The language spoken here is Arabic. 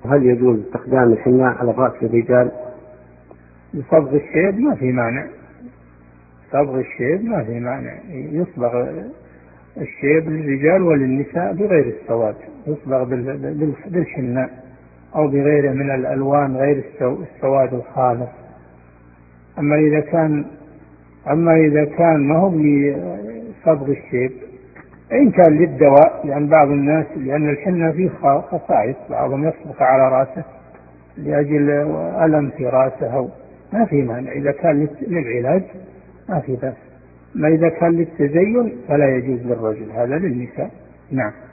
هل يجوز استخدام الحناء على الرأس للرجال؟ بصبغ الشيب ما في مانع، صبغ الشيب ما في مانع، يصبغ الشيب للرجال وللنساء بغير السواد، يصبغ بالحناء أو بغيره من الألوان غير السواد الخالص. أما إذا كان ما هو بصبغ الشيب، إن كان للدواء، لأن بعض الناس لأن الحنة فيه خصائص، بعضهم يصبغ على رأسه لأجل ألم في رأسه، ما في مانع إذا كان للعلاج ما في بأس. ما إذا كان للتزين فلا يجوز للرجل، هذا للنساء. نعم.